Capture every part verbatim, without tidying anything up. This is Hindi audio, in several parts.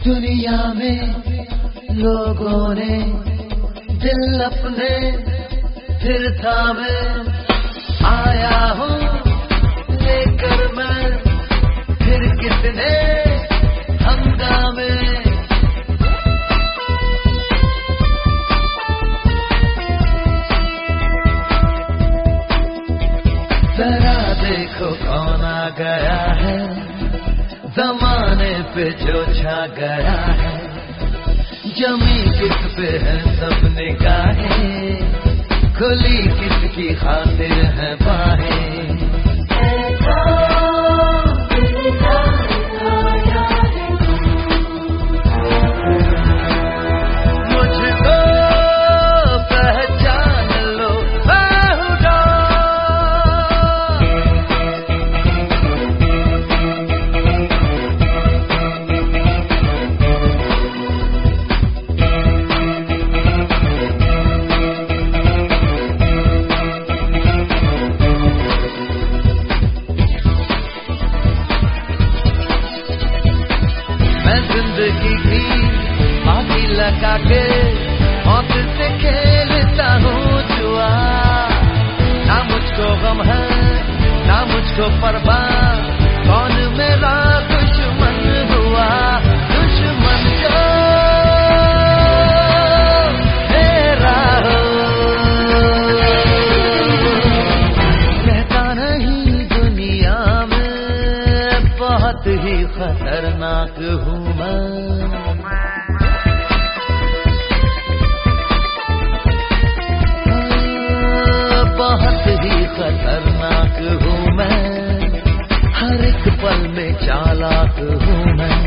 दुनिया में लोगों ने दिल अपने फिर थामे, आया हूँ लेकर मैं फिर कितने हंगामे। जरा देखो कौन आ गया है, जमाने पे जो छा गया है। जमी किस पे है सब निगाहें, खुली किसकी खातिर है बाहें। मुझको पहचान लो बेहुदा, जिंदगी की बाजी लगा के मौत से खेलता हूँ जुआ। ना मुझको गम है ना मुझको परवाह, कौन मेरा दुश्मन हुआ। दुश्मन जो मेरा हो, रहता नहीं दुनिया में, बहुत ही खतरनाक हूँ मैं। बहुत ही खतरनाक हूँ मैं, हर एक पल में चालाक हूँ मैं।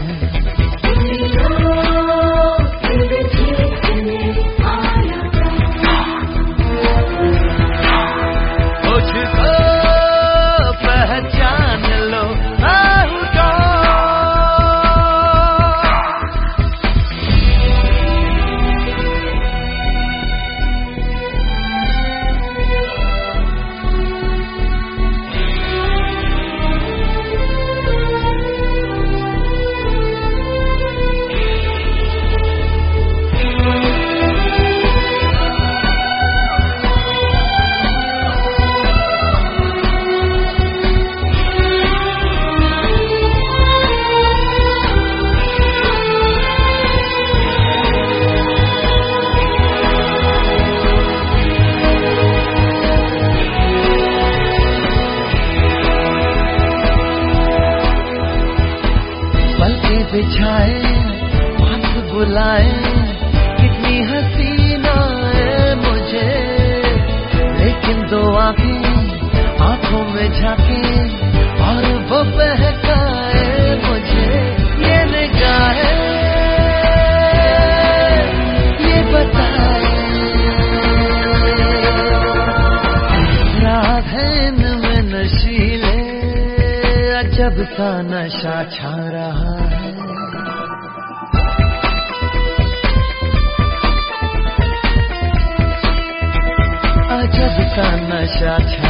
मुझको पहचान लो बेहुदा। बिछाए हाथ बुलाए, कितनी हसीना है मुझे, लेकिन दो आंखें आंखों में झांके और वो बहकाए मुझे। ये निगाहें ये बताए, रात है इनमें नशीले, अजब सा नशा छा रहा है। अजब सा नशा छा